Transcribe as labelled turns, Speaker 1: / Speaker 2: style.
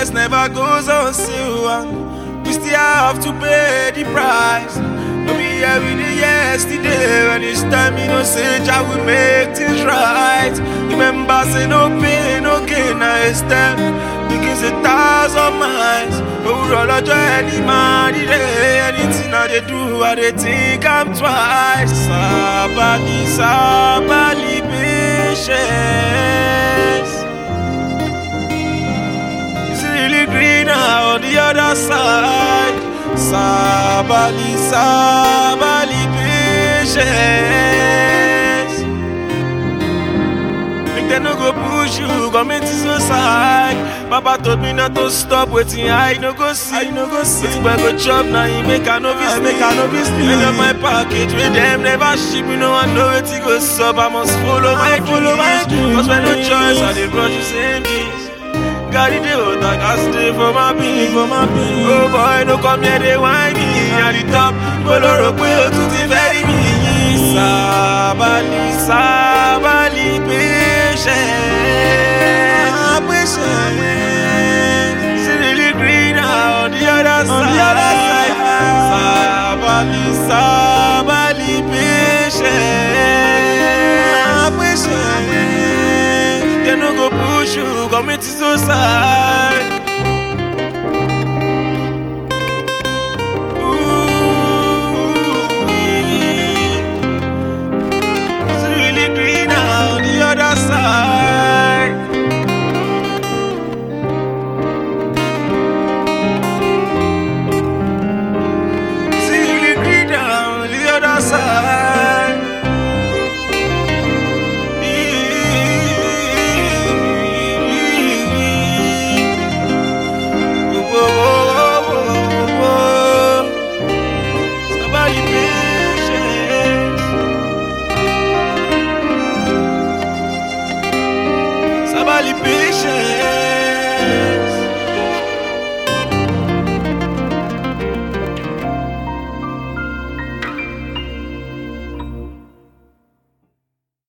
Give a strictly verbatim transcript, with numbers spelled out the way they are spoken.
Speaker 1: success never goes on sale, and we still have to pay the price. No be every day yesterday, when it's time you know say Jah will make things right. Remember say no pain, no gain, I step begins a thousand miles. Oh, roll a joy any man, anything I they do, I they think I'm twice. Sabali, sabali, patience. It's really greener on the other side. Sabali, sabali, patience. Make them no go push you, commit suicide. Papa told me not to stop waiting, I no go see, I no go see. But go chop now, you make a novice, make a novice. End of my package with them, never ship me, no one know it go sub. I must follow my follow my dreams. Cause when no choice, I dey brush the same jeans. Got it out, I can stay for my being, for my being. Oh boy, no come here, they whine me at the top. Color up, well, to the very me. Sabali, sabali, patience. Patience. It's really green on the other side. On the other side. Sabali, sabali, patience. Patience. They no go push you, commit suicide. Ooh, it's really green on the other side. It's really green on the other side. Sabali patience.